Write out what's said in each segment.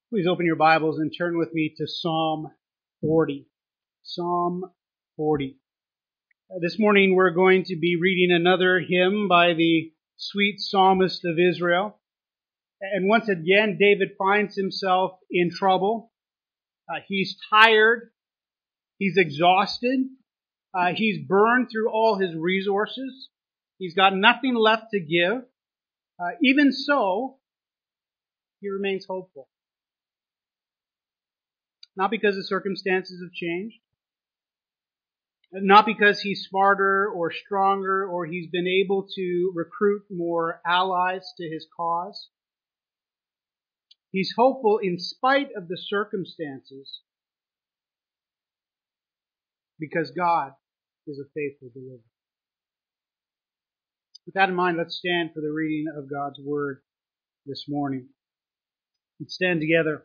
Please open your Bibles and turn with me to Psalm 40. Psalm 40. This morning we're going to be reading another hymn by the sweet psalmist of Israel. And once again, David finds himself in trouble. He's tired. He's exhausted. He's burned through all his resources. He's got nothing left to give. Even so, he remains hopeful. Not because the circumstances have changed. Not because he's smarter or stronger or he's been able to recruit more allies to his cause. He's hopeful in spite of the circumstances because God is a faithful deliverer. With that in mind, let's stand for the reading of God's Word this morning. Let's stand together.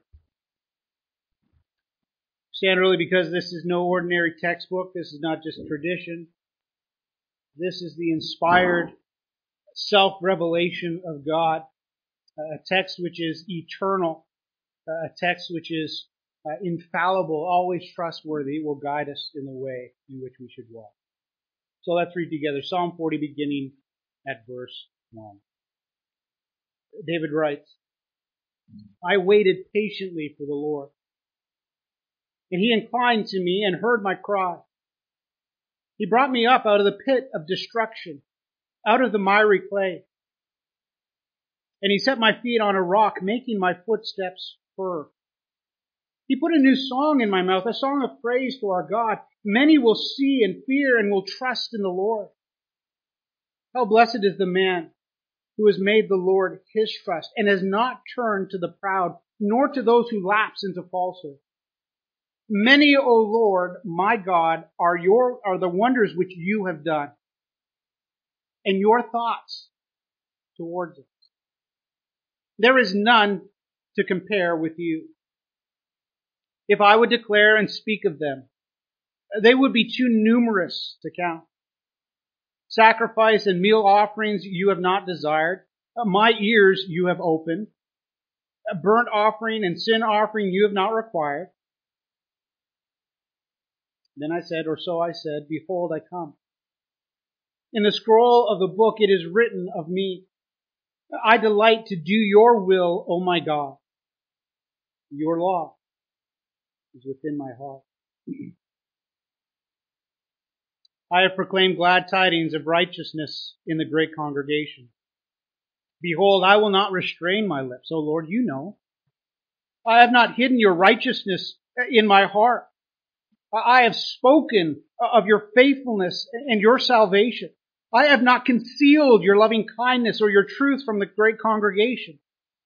Stand early because this is no ordinary textbook. This is not just tradition. This is the inspired self-revelation of God, a text which is eternal, a text which is infallible, always trustworthy, will guide us in the way in which we should walk. So let's read together Psalm 40 beginning at verse 1. David writes, I waited patiently for the Lord, and he inclined to me and heard my cry. He brought me up out of the pit of destruction, out of the miry clay. And he set my feet on a rock, making my footsteps firm. He put a new song in my mouth, a song of praise to our God. Many will see and fear and will trust in the Lord. How blessed is the man who has made the Lord his trust and has not turned to the proud, nor to those who lapse into falsehood. Many, O Lord, my God, are the wonders which you have done, and your thoughts towards us. There is none to compare with you. If I would declare and speak of them, they would be too numerous to count. Sacrifice and meal offerings you have not desired. My ears you have opened. A burnt offering and sin offering you have not required. Then I said, or so I said, behold, I come. In the scroll of the book it is written of me, I delight to do your will, O my God. Your law is within my heart. I have proclaimed glad tidings of righteousness in the great congregation. Behold, I will not restrain my lips. O Lord, you know. I have not hidden your righteousness in my heart. I have spoken of your faithfulness and your salvation. I have not concealed your loving kindness or your truth from the great congregation.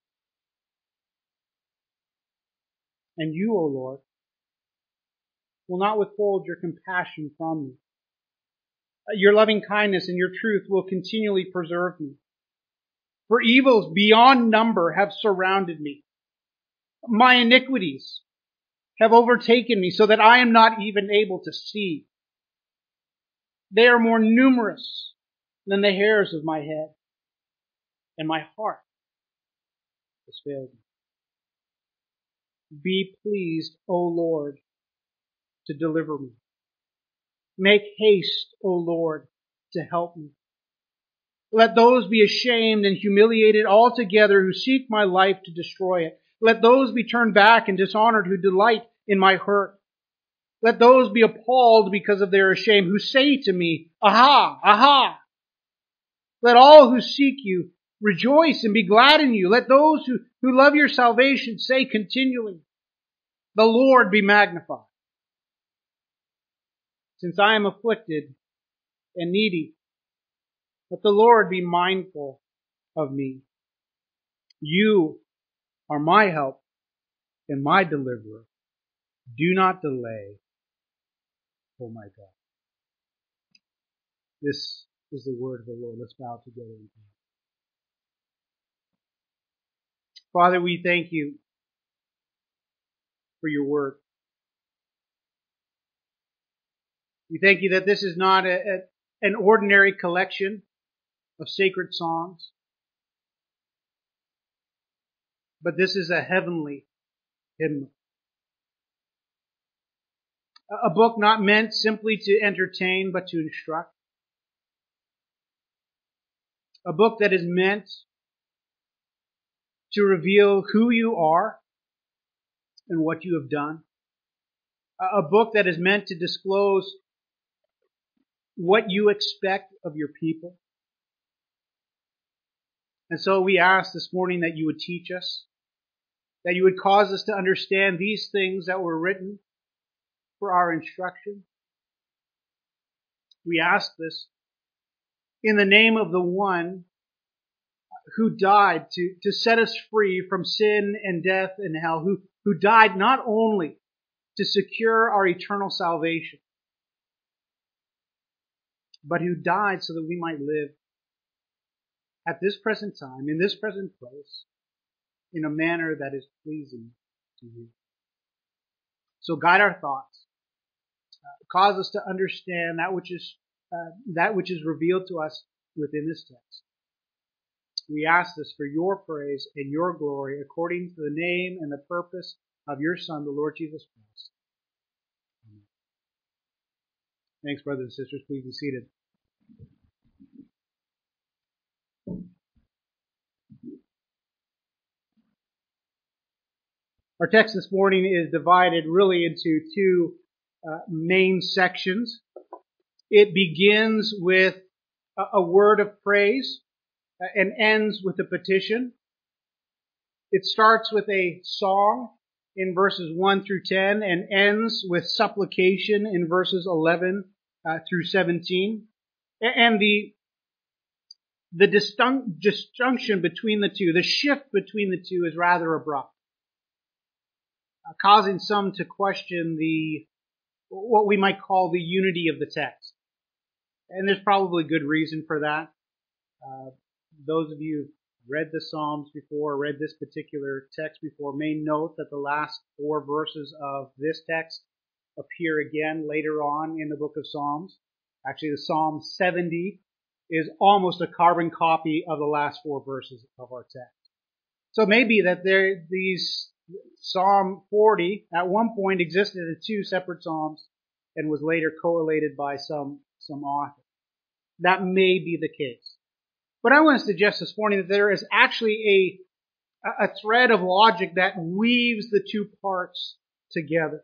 And you, O Lord, will not withhold your compassion from me. Your loving kindness and your truth will continually preserve me. For evils beyond number have surrounded me. My iniquities have overtaken me so that I am not even able to see. They are more numerous than the hairs of my head, and my heart has failed me. Be pleased, O Lord, to deliver me. Make haste, O Lord, to help me. Let those be ashamed and humiliated altogether who seek my life to destroy it. Let those be turned back and dishonored who delight in my hurt. Let those be appalled because of their shame who say to me, Aha, aha. Let all who seek you rejoice and be glad in you. Let those who love your salvation say continually, The Lord be magnified. Since I am afflicted and needy, let the Lord be mindful of me. You are my help and my deliverer. Do not delay, O my God. This is the word of the Lord. Let's bow together in prayer. Father, we thank you for your word. We thank you that this is not an ordinary collection of sacred songs, but this is a heavenly hymnal. A book not meant simply to entertain, but to instruct. A book that is meant to reveal who you are and what you have done. A book that is meant to disclose what you expect of your people. And so we ask this morning that you would teach us, that you would cause us to understand these things that were written for our instruction. We ask this in the name of the one who died to set us free from sin and death and hell, who died not only to secure our eternal salvation, but who died so that we might live at this present time, in this present place, in a manner that is pleasing to you. So guide our thoughts. Cause us to understand that which is revealed to us within this text. We ask this for your praise and your glory, according to the name and the purpose of your Son, the Lord Jesus Christ. Amen. Thanks, brothers and sisters. Please be seated. Our text this morning is divided really into two main sections. It begins with a word of praise and ends with a petition. It starts with a song in verses 1 through 10 and ends with supplication in verses 11 through 17. And the disjunction between the two, the shift between the two is rather abrupt, causing some to question what we might call the unity of the text. And there's probably good reason for that. Those of you who've read the Psalms before, read this particular text before, may note that the last 4 verses of this text appear again later on in the book of Psalms. Actually, the Psalm 70 is almost a carbon copy of the last 4 verses of our text. So it may be that these Psalm 40 at one point existed as 2 separate psalms and was later collated by some author. That may be the case. But I want to suggest this morning that there is actually a thread of logic that weaves the 2 parts together.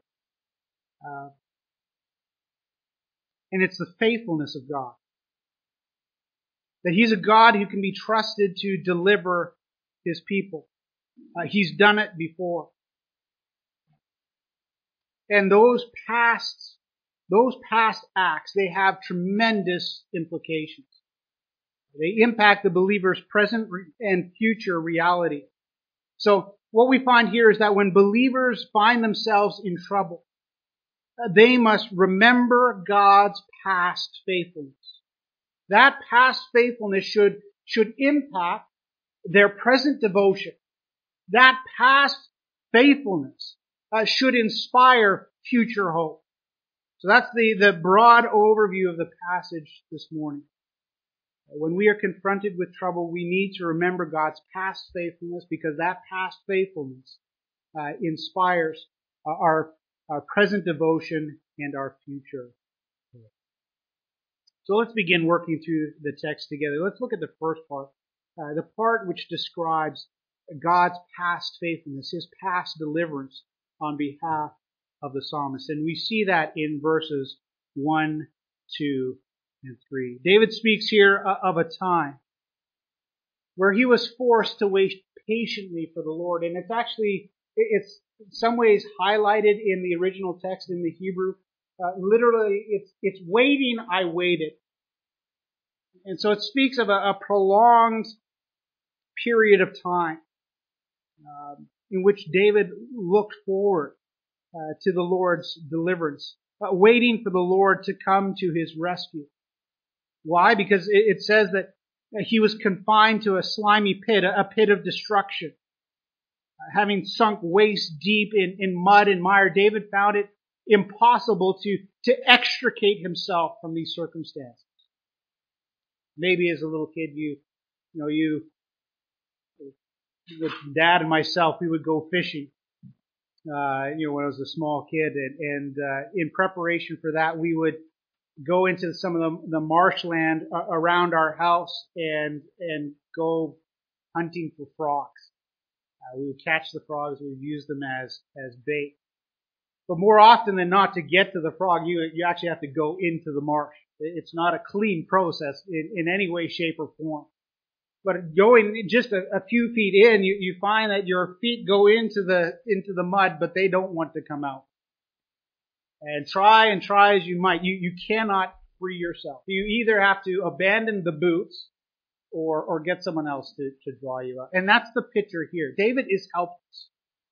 And it's the faithfulness of God. That He's a God who can be trusted to deliver His people. He's done it before. And those past acts, they have tremendous implications. They impact the believer's present and future reality. So what we find here is that when believers find themselves in trouble, they must remember God's past faithfulness. That past faithfulness should impact their present devotion. That past faithfulness should inspire future hope. So that's the broad overview of the passage this morning. When we are confronted with trouble, we need to remember God's past faithfulness, because that past faithfulness inspires our present devotion and our future hope. So let's begin working through the text together. Let's look at the first part, the part which describes God's past faithfulness, His past deliverance on behalf of the psalmist. And we see that in verses 1, 2, and 3. David speaks here of a time where he was forced to wait patiently for the Lord. And it's in some ways highlighted in the original text in the Hebrew. Literally, it's waiting, I waited. And so it speaks of a prolonged period of time in which David looked forward to the Lord's deliverance, waiting for the Lord to come to his rescue. Why? Because it says that he was confined to a slimy pit, a pit of destruction. Having sunk waist deep in mud and mire, David found it impossible to extricate himself from these circumstances. Maybe as a little kid, with Dad and myself, we would go fishing. when I was a small kid, and in preparation for that, we would go into some of the marshland around our house and go hunting for frogs. We would catch the frogs, we would use them as bait. But more often than not, to get to the frog, you actually have to go into the marsh. It's not a clean process in any way, shape, or form. But going just a few feet in, you find that your feet go into the mud, but they don't want to come out. And try as you might, you cannot free yourself. You either have to abandon the boots or get someone else to draw you out. And that's the picture here. David is helpless.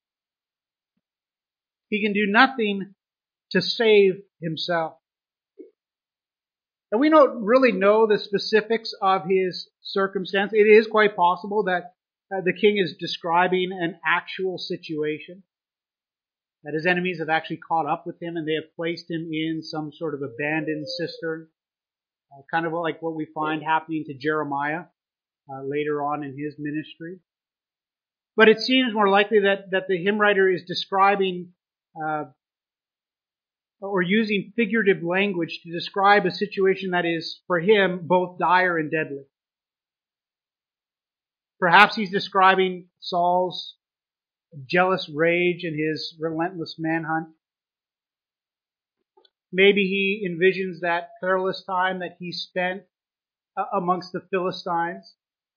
He can do nothing to save himself. And we don't really know the specifics of his circumstance. It is quite possible that the king is describing an actual situation, that his enemies have actually caught up with him and they have placed him in some sort of abandoned cistern, kind of like what we find happening to Jeremiah later on in his ministry. But it seems more likely that the hymn writer is describing or using figurative language to describe a situation that is, for him, both dire and deadly. Perhaps he's describing Saul's jealous rage and his relentless manhunt. Maybe he envisions that perilous time that he spent amongst the Philistines.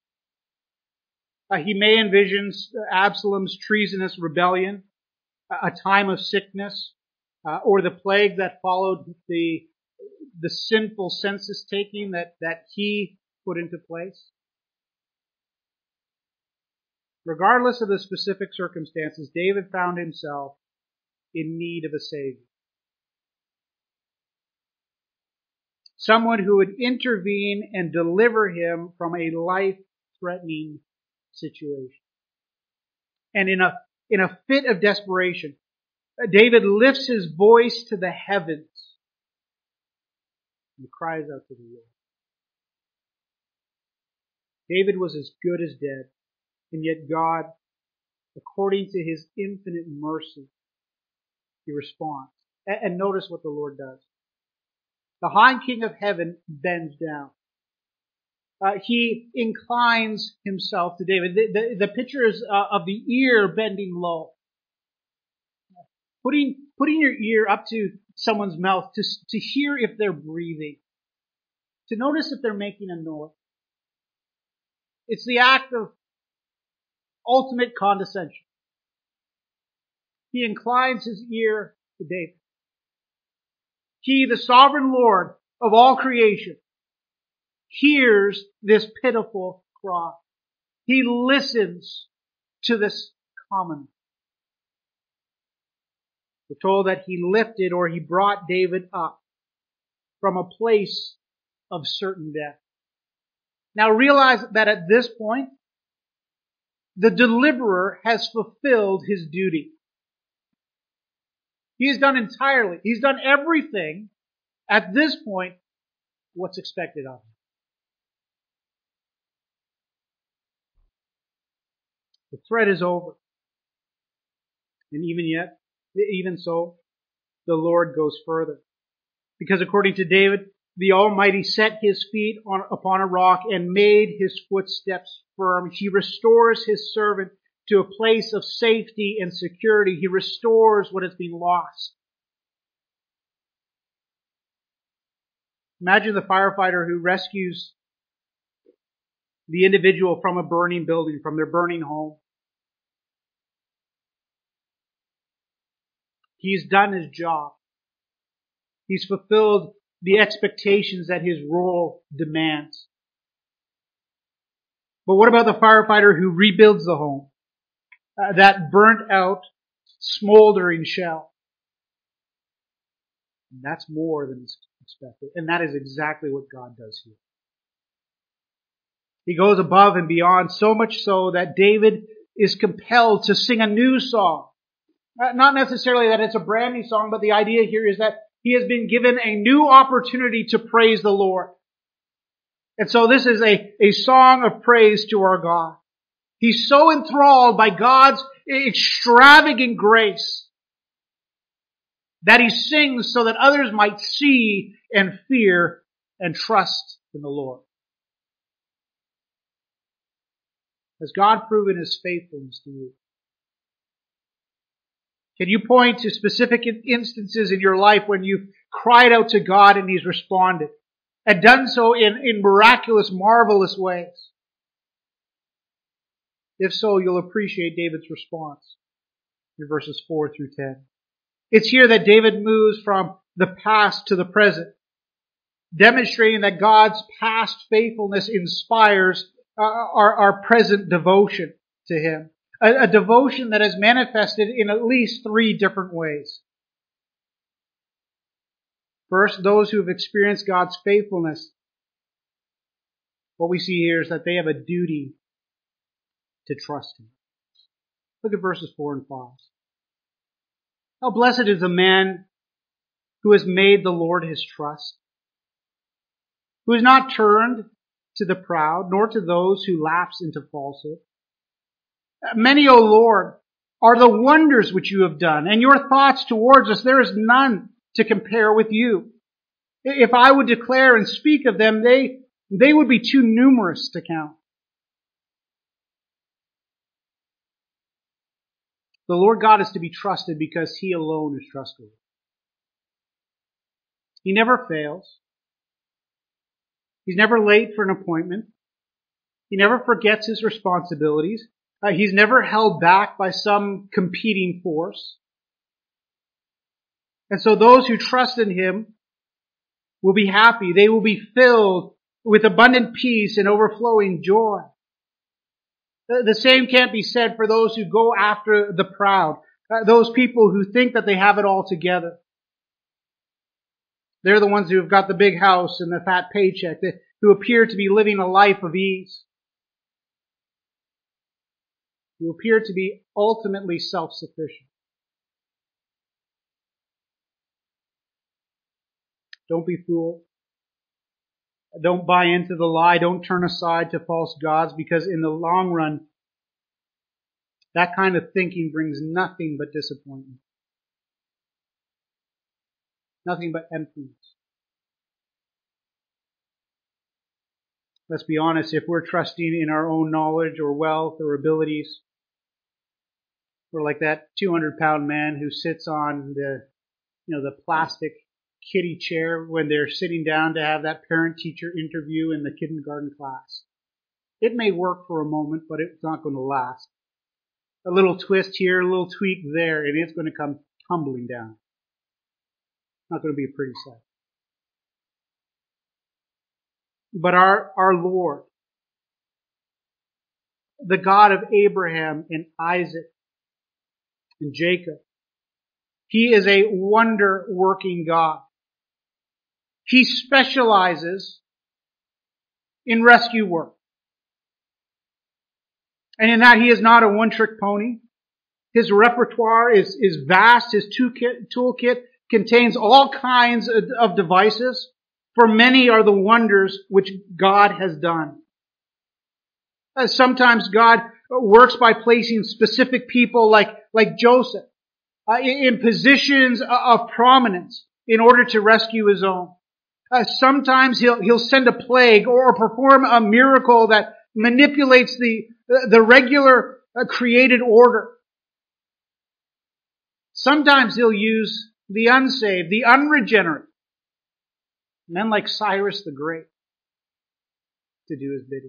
He may envision Absalom's treasonous rebellion, a time of sickness, or the plague that followed the sinful census taking that he put into place. Regardless of the specific circumstances, David found himself in need of a Savior. Someone who would intervene and deliver him from a life-threatening situation. And in a fit of desperation, David lifts his voice to the heavens and cries out to the Lord. David was as good as dead, and yet God, according to his infinite mercy, he responds. And notice what the Lord does. The high King of heaven bends down. He inclines himself to David. The picture is of the ear bending low. Putting your ear up to someone's mouth to hear if they're breathing. To notice if they're making a noise. It's the act of ultimate condescension. He inclines his ear to David. He, the sovereign Lord of all creation, hears this pitiful cry. He listens to this common. We're told that he lifted or he brought David up from a place of certain death. Now realize that at this point, the deliverer has fulfilled his duty. He has done entirely. He's done everything at this point what's expected of him. The threat is over. And even so, the Lord goes further. Because according to David, the Almighty set his feet upon a rock and made his footsteps firm. He restores his servant to a place of safety and security. He restores what has been lost. Imagine the firefighter who rescues the individual from a burning building, from their burning home. He's done his job. He's fulfilled the expectations that his role demands. But what about the firefighter who rebuilds the home? That burnt out, smoldering shell. And that's more than is expected. And that is exactly what God does here. He goes above and beyond, so much so that David is compelled to sing a new song. Not necessarily that it's a brand new song, but the idea here is that he has been given a new opportunity to praise the Lord. And so this is a song of praise to our God. He's so enthralled by God's extravagant grace That he sings so that others might see and fear and trust in the Lord. Has God proven his faithfulness to you? Can you point to specific instances in your life when you've cried out to God and he's responded? And done so in miraculous, marvelous ways? If so, you'll appreciate David's response in verses 4 through 10. It's here that David moves from the past to the present, demonstrating that God's past faithfulness inspires our present devotion to him. A devotion that is manifested in at least 3 different ways. First, those who have experienced God's faithfulness, what we see here is that they have a duty to trust him. Look at verses 4 and 5. How blessed is the man who has made the Lord his trust, who has not turned to the proud, nor to those who lapse into falsehood. Many, O Lord, are the wonders which you have done, and your thoughts towards us, there is none to compare with you. If I would declare and speak of them, they would be too numerous to count. The Lord God is to be trusted because he alone is trustworthy. He never fails. He's never late for an appointment. He never forgets his responsibilities. He's never held back by some competing force. And so those who trust in him will be happy. They will be filled with abundant peace and overflowing joy. The same can't be said for those who go after the proud, those people who think that they have it all together. They're the ones who have got the big house and the fat paycheck, who appear to be living a life of ease, who appear to be ultimately self-sufficient. Don't be fooled. Don't buy into the lie. Don't turn aside to false gods, because in the long run, that kind of thinking brings nothing but disappointment. Nothing but emptiness. Let's be honest, if we're trusting in our own knowledge or wealth or abilities, we're like that 200-pound man who sits on the plastic kiddie chair when they're sitting down to have that parent-teacher interview in the kindergarten class. It may work for a moment, but it's not going to last. A little twist here, a little tweak there, and it's going to come tumbling down. It's not going to be a pretty sight. But our Lord, the God of Abraham and Isaac and Jacob, he is a wonder-working God. He specializes in rescue work. And in that, he is not a one-trick pony. His repertoire is vast. His toolkit contains all kinds of devices. For many are the wonders which God has done. Sometimes God works by placing specific people like Joseph in positions of prominence in order to rescue his own. Sometimes he'll send a plague or perform a miracle that manipulates the regular created order. Sometimes he'll use the unsaved, the unregenerate, men like Cyrus the Great, to do his bidding.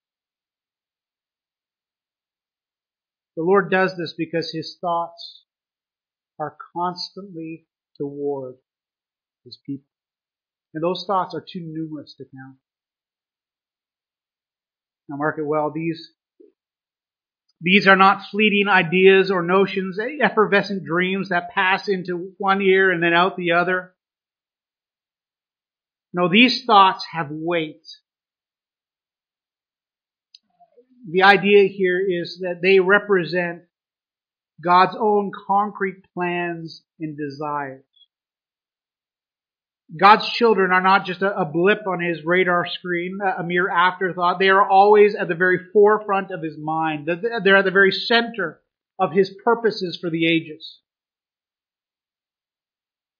The Lord does this because his thoughts are constantly toward his people. And those thoughts are too numerous to count. Now mark it well, these are not fleeting ideas or notions, effervescent dreams that pass into one ear and then out the other. No, these thoughts have weight. The idea here is that they represent God's own concrete plans and desires. God's children are not just a blip on his radar screen, a mere afterthought. They are always at the very forefront of his mind. They're at the very center of his purposes for the ages.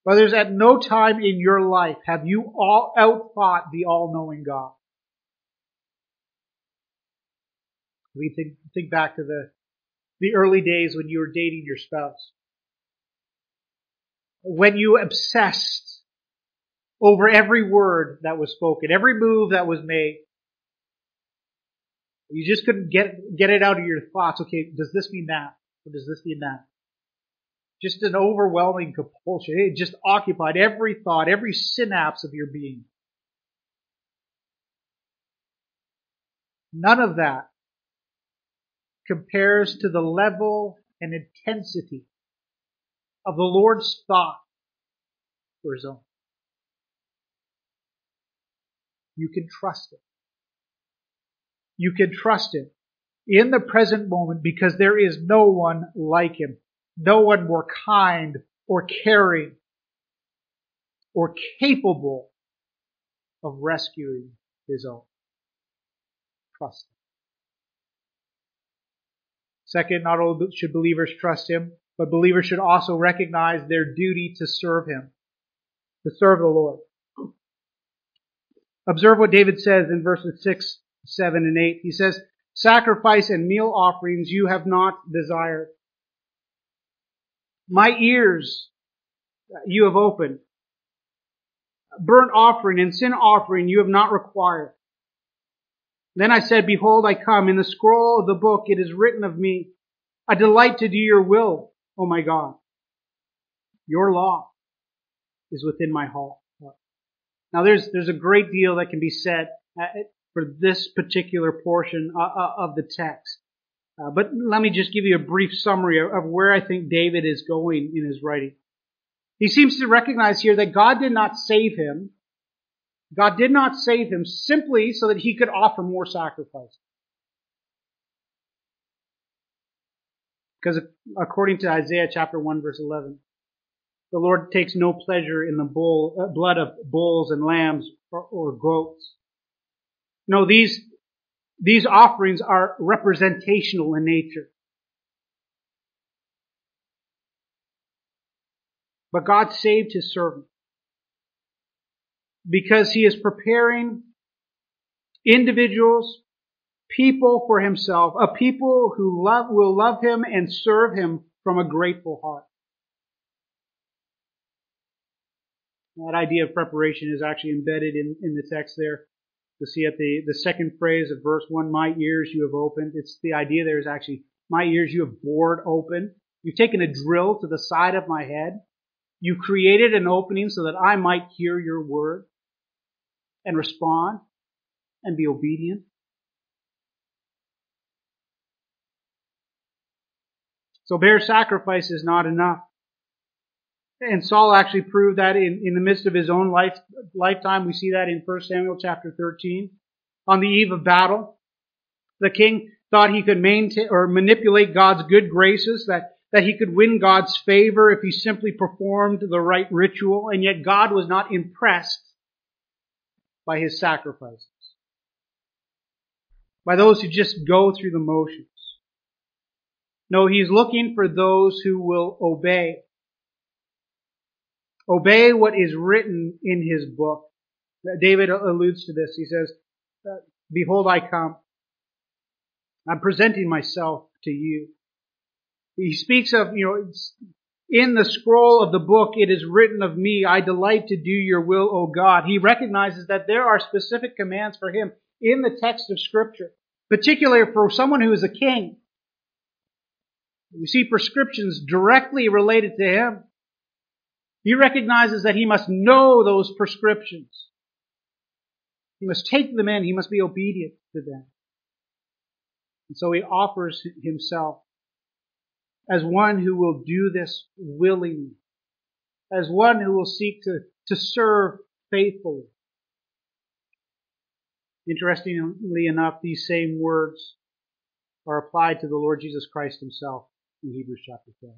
Brothers, at no time in your life have you all outthought the all-knowing God. We think back to the early days when you were dating your spouse. When you obsessed over every word that was spoken, every move that was made. You just couldn't get it out of your thoughts. Okay, does this mean that? Or does this mean that? Just an overwhelming compulsion. It just occupied every thought, every synapse of your being. None of that compares to the level and intensity of the Lord's thought for His own. You can trust Him. You can trust Him in the present moment because there is no one like Him. No one more kind or caring or capable of rescuing His own. Trust Him. Second, not only should believers trust Him, but believers should also recognize their duty to serve Him, to serve the Lord. Observe what David says in verses 6, 7, and 8. He says, "Sacrifice and meal offerings you have not desired. My ears you have opened. Burnt offering and sin offering you have not required. Then I said, Behold, I come. In the scroll of the book it is written of me. I delight to do your will, O my God. Your law is within my heart." Now there's a great deal that can be said for this particular portion of the text. But let me just give you a brief summary of where I think David is going in his writing. He seems to recognize here that God did not save him. God did not save him simply so that he could offer more sacrifice. Because according to Isaiah chapter 1 verse 11, the Lord takes no pleasure in the blood of bulls and lambs or goats. No, these offerings are representational in nature. But God saved His servant because He is preparing individuals, people for Himself, a people who will love Him and serve Him from a grateful heart. That idea of preparation is actually embedded in the text there. You'll see at the second phrase of verse 1, my ears you have opened. It's the idea there is actually, my ears you have bored open. You've taken a drill to the side of my head. You created an opening so that I might hear your word and respond and be obedient. So bare sacrifice is not enough. And Saul actually proved that in the midst of his own lifetime. We see that in 1 Samuel chapter 13. On the eve of battle, the king thought he could manipulate God's good graces, that he could win God's favor if he simply performed the right ritual, and yet God was not impressed by his sacrifices, by those who just go through the motions. No, He's looking for those who will obey. Obey what is written in His book. David alludes to this. He says, Behold, I come. I'm presenting myself to you. He speaks of, in the scroll of the book, it is written of me, I delight to do your will, O God. He recognizes that there are specific commands for him in the text of Scripture, particularly for someone who is a king. We see prescriptions directly related to him. He recognizes that he must know those prescriptions. He must take them in. He must be obedient to them. And so he offers himself as one who will do this willingly, as one who will seek to serve faithfully. Interestingly enough, these same words are applied to the Lord Jesus Christ Himself in Hebrews chapter 12.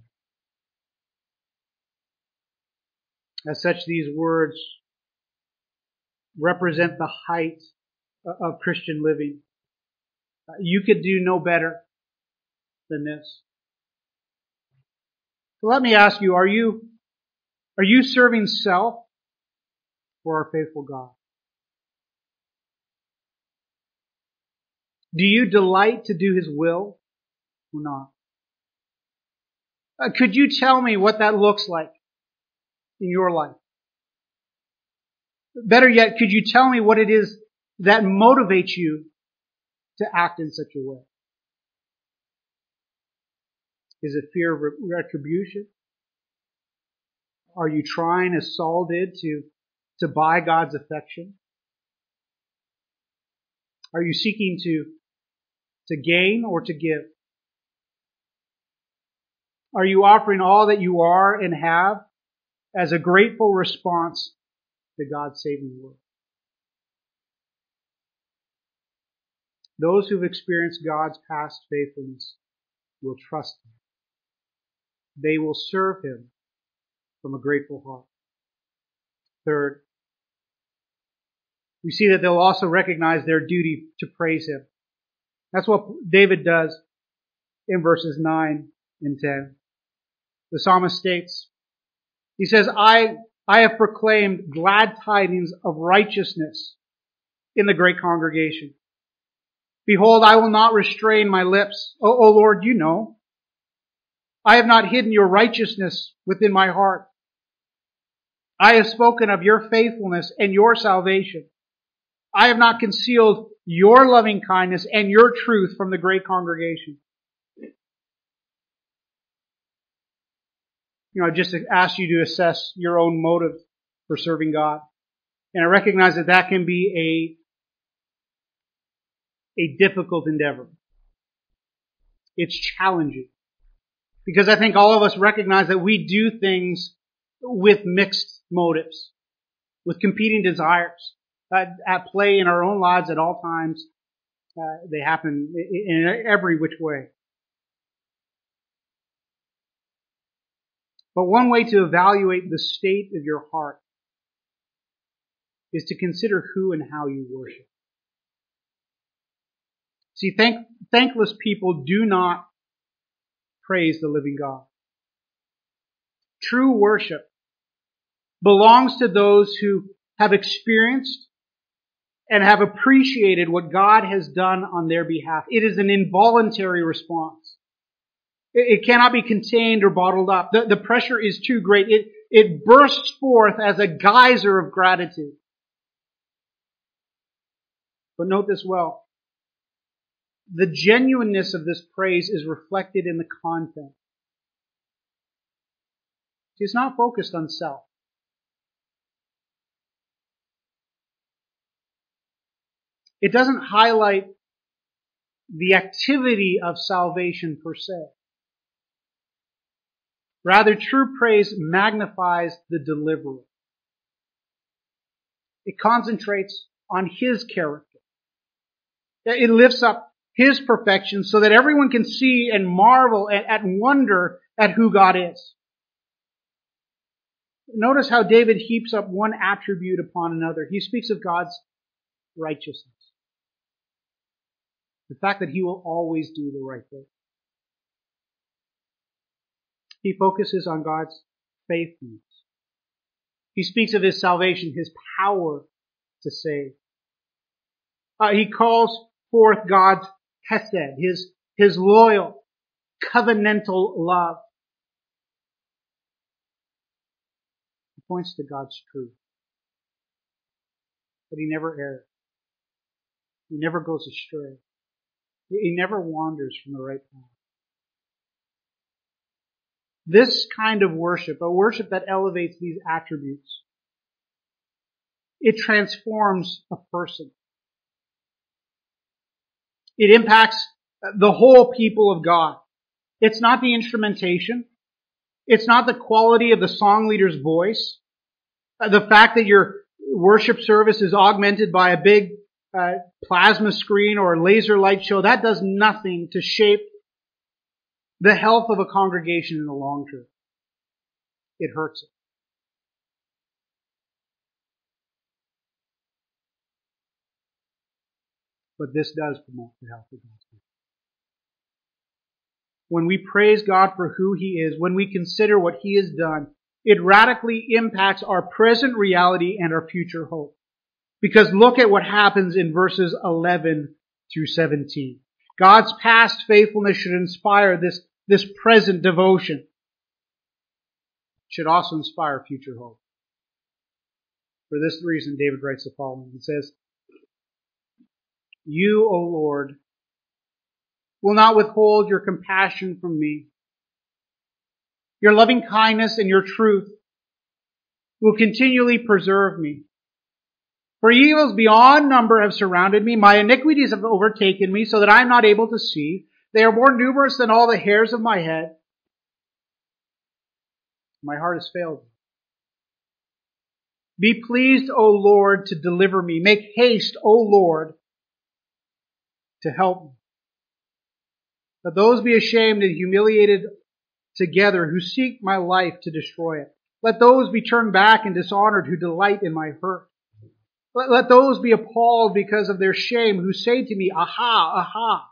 As such, these words represent the height of Christian living. You could do no better than this. So let me ask you, are you Are you serving self or our faithful God? Do you delight to do His will or not? Could you tell me what that looks like in your life? Better yet, could you tell me what it is that motivates you to act in such a way? Is it fear of retribution? Are you trying, as Saul did, to buy God's affection? Are you seeking to gain or to give? Are you offering all that you are and have as a grateful response to God's saving work? Those who've experienced God's past faithfulness will trust Him. They will serve Him from a grateful heart. Third, we see that they'll also recognize their duty to praise Him. That's what David does in verses 9 and 10. The psalmist states, he says, I have proclaimed glad tidings of righteousness in the great congregation. Behold, I will not restrain my lips. O Lord, you know. I have not hidden your righteousness within my heart. I have spoken of your faithfulness and your salvation. I have not concealed your loving kindness and your truth from the great congregation. I just ask you to assess your own motive for serving God. And I recognize that can be a difficult endeavor. It's challenging. Because I think all of us recognize that we do things with mixed motives, with competing desires at play in our own lives at all times. They happen in every which way. But one way to evaluate the state of your heart is to consider who and how you worship. See, thankless people do not praise the living God. True worship belongs to those who have experienced and have appreciated what God has done on their behalf. It is an involuntary response. It cannot be contained or bottled up. The pressure is too great. It bursts forth as a geyser of gratitude. But note this well. The genuineness of this praise is reflected in the content. It's not focused on self. It doesn't highlight the activity of salvation per se. Rather, true praise magnifies the deliverer. It concentrates on His character. It lifts up His perfection so that everyone can see and marvel and wonder at who God is. Notice how David heaps up one attribute upon another. He speaks of God's righteousness. The fact that He will always do the right thing. He focuses on God's faithfulness. He speaks of His salvation, His power to save. He calls forth God's hesed, His loyal, covenantal love. He points to God's truth. But He never errs. He never goes astray. He never wanders from the right path. This kind of worship, a worship that elevates these attributes, it transforms a person. It impacts the whole people of God. It's not the instrumentation. It's not the quality of the song leader's voice. The fact that your worship service is augmented by a big plasma screen or a laser light show, that does nothing to shape the health of a congregation in the long term. It hurts it. But this does promote the health of God's people. When we praise God for who He is, when we consider what He has done, it radically impacts our present reality and our future hope. Because look at what happens in verses 11 through 17. God's past faithfulness should inspire this present devotion. It should also inspire future hope. For this reason, David writes the following. He says, "You, O Lord, will not withhold your compassion from me. Your loving kindness and your truth will continually preserve me. For evils beyond number have surrounded me. My iniquities have overtaken me so that I am not able to see. They are more numerous than all the hairs of my head. My heart has failed me. Be pleased, O Lord, to deliver me. Make haste, O Lord, to help me. Let those be ashamed and humiliated together who seek my life to destroy it. Let those be turned back and dishonored who delight in my hurt. Let those be appalled because of their shame who say to me, Aha, aha.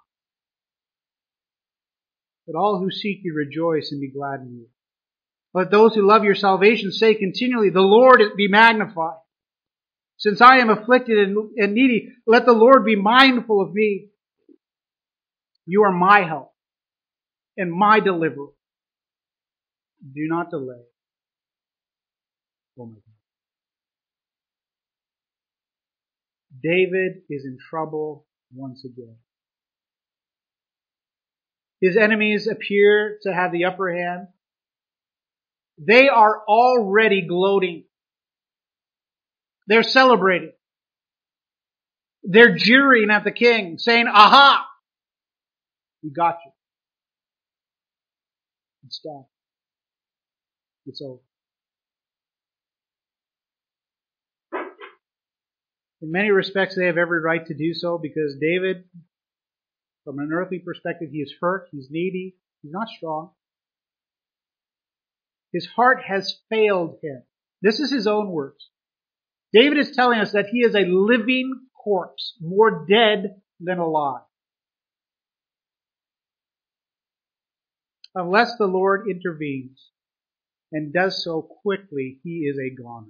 Let all who seek you rejoice and be glad in you. Let those who love your salvation say continually, The Lord be magnified. Since I am afflicted and needy, let the Lord be mindful of me. You are my help and my deliverer. Do not delay. Oh my God. David is in trouble once again. His enemies appear to have the upper hand. They are already gloating. They're celebrating. They're jeering at the king, saying, Aha! We got you. It's done. It's over. In many respects, they have every right to do so because David, from an earthly perspective, he is hurt, he's needy, he's not strong. His heart has failed him. This is his own words. David is telling us that he is a living corpse, more dead than alive. Unless the Lord intervenes and does so quickly, he is a goner.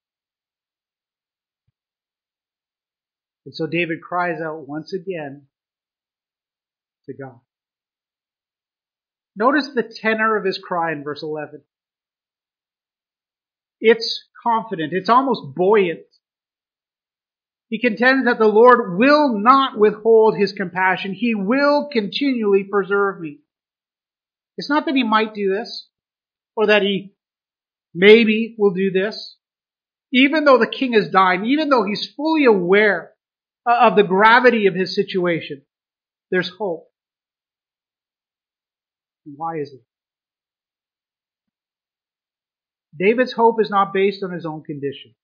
And so David cries out once again to God. Notice the tenor of his cry in verse 11. It's confident. It's almost buoyant. He contends that the Lord will not withhold his compassion. He will continually preserve me. It's not that he might do this, or that he maybe will do this. Even though the king is dying, even though he's fully aware of the gravity of his situation, there's hope. Why is it? David's hope is not based on his own condition.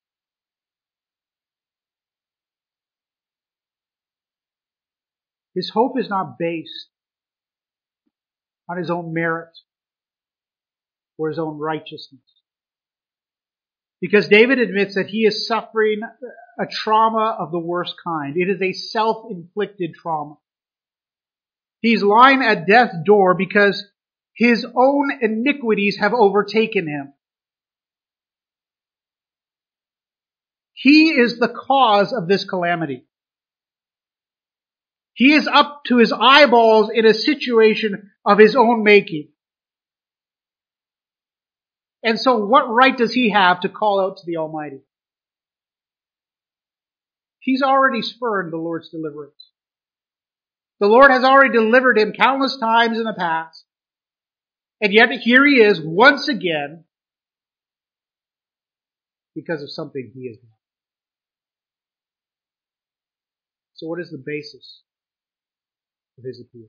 His hope is not based on his own merit or his own righteousness. Because David admits that he is suffering a trauma of the worst kind. It is a self-inflicted trauma. He's lying at death's door because his own iniquities have overtaken him. He is the cause of this calamity. He is up to his eyeballs in a situation of his own making. And so what right does he have to call out to the Almighty? He's already spurned the Lord's deliverance. The Lord has already delivered him countless times in the past. And yet here he is once again because of something he has done. So what is the basis of his appeal?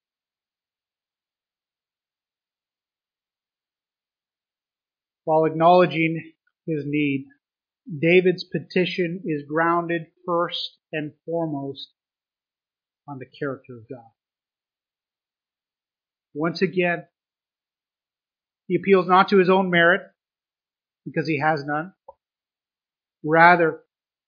While acknowledging his need, David's petition is grounded first and foremost on the character of God. Once again, he appeals not to his own merit, because he has none. Rather,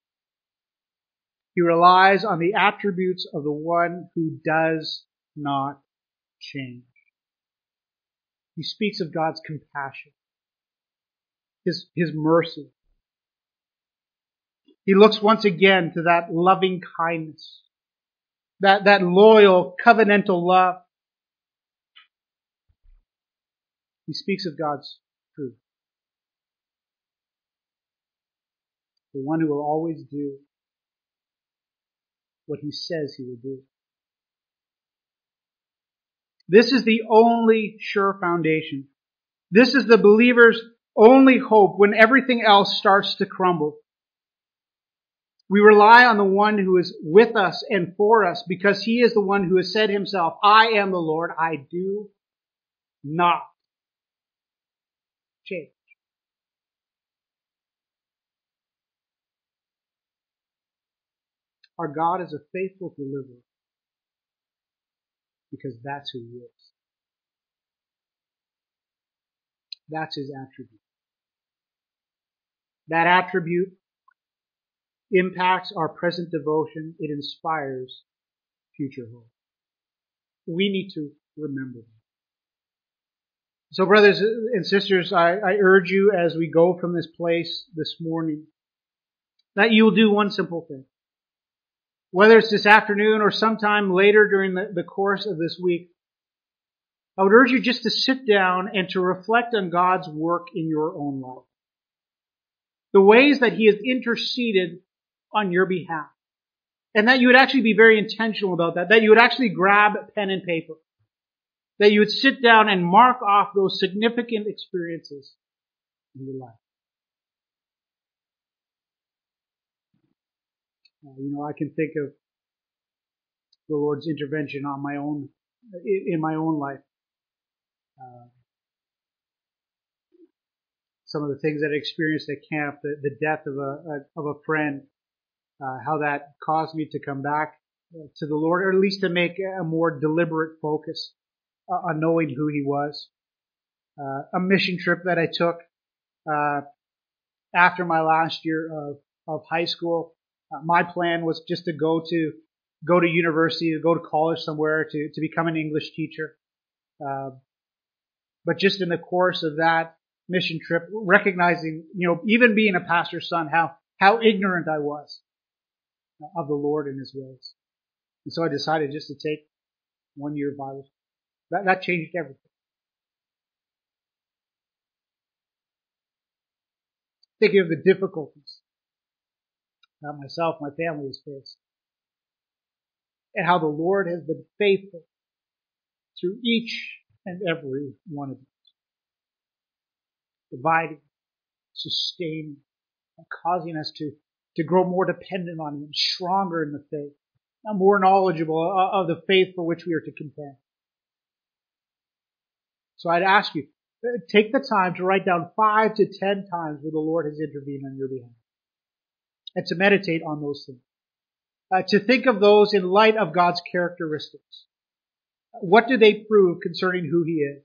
he relies on the attributes of the one who does not change. He speaks of God's compassion. His mercy. He looks once again to that loving kindness, that loyal covenantal love. He speaks of God's truth. The one who will always do what he says he will do. This is the only sure foundation. This is the believer's only hope when everything else starts to crumble. We rely on the one who is with us and for us because he is the one who has said himself, I am the Lord, I do not change. Our God is a faithful deliverer because that's who he is. That's his attribute. That attribute impacts our present devotion. It inspires future hope. We need to remember that. So brothers and sisters, I urge you as we go from this place this morning that you will do one simple thing. Whether it's this afternoon or sometime later during the course of this week, I would urge you just to sit down and to reflect on God's work in your own life. The ways that he has interceded on your behalf. And that you would actually be very intentional about that. That you would actually grab pen and paper. That you would sit down and mark off those significant experiences in your life. I can think of the Lord's intervention in my own life. Some of the things that I experienced at camp, the death of a friend, how that caused me to come back to the Lord, or at least to make a more deliberate focus on knowing who he was. A mission trip that I took after my last year of high school. My plan was just to go to university, to go to college somewhere, to become an English teacher. But just in the course of that mission trip, recognizing, even being a pastor's son, how ignorant I was of the Lord and his ways. And so I decided just to take 1 year of Bible school. That changed everything. Thinking of the difficulties that myself, my family has faced. And how the Lord has been faithful through each and every one of them. Providing, sustaining, and causing us to grow more dependent on him, stronger in the faith, and more knowledgeable of the faith for which we are to contend. So I'd ask you, take the time to write down 5 to 10 times where the Lord has intervened on your behalf. And to meditate on those things. To think of those in light of God's characteristics. What do they prove concerning who he is?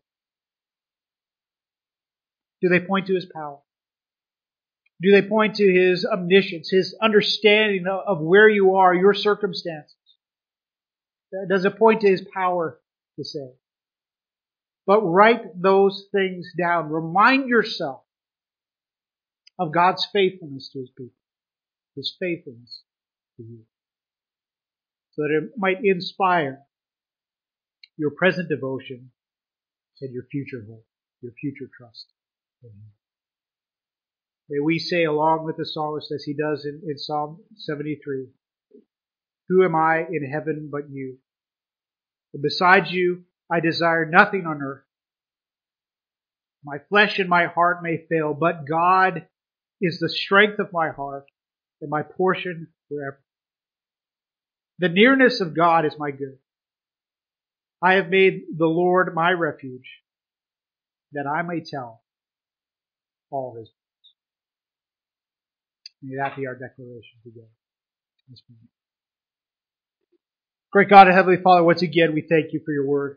Do they point to his power? Do they point to his omniscience, his understanding of where you are, your circumstances? Does it point to his power to save? But write those things down. Remind yourself of God's faithfulness to his people, his faithfulness to you, so that it might inspire your present devotion and your future hope, your future trust in him. May we say along with the psalmist as he does in Psalm 73, who am I in heaven but you? And besides you, I desire nothing on earth. My flesh and my heart may fail, but God is the strength of my heart and my portion forever. The nearness of God is my good. I have made the Lord my refuge, that I may tell all his ways. May that be our declaration today. This morning. Great God and Heavenly Father, once again, we thank you for your word.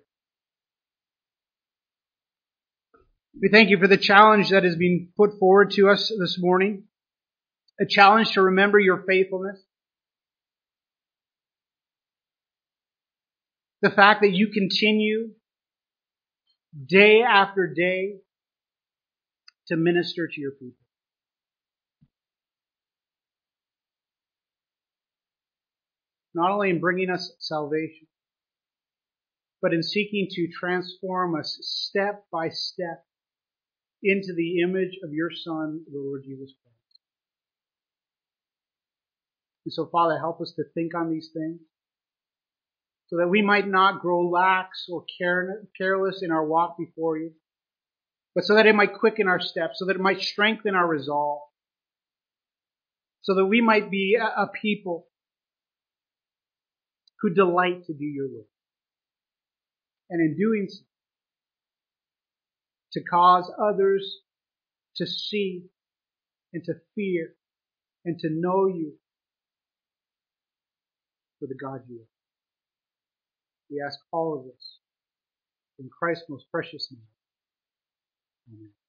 We thank you for the challenge that has been put forward to us this morning. A challenge to remember your faithfulness. The fact that you continue day after day to minister to your people. Not only in bringing us salvation, but in seeking to transform us step by step into the image of your Son, the Lord Jesus Christ. And so, Father, help us to think on these things so that we might not grow lax or careless in our walk before you, but so that it might quicken our steps, so that it might strengthen our resolve, so that we might be a people who delight to do your will. And in doing so, to cause others to see and to fear and to know you for the God you are. We ask all of this in Christ's most precious name. Amen.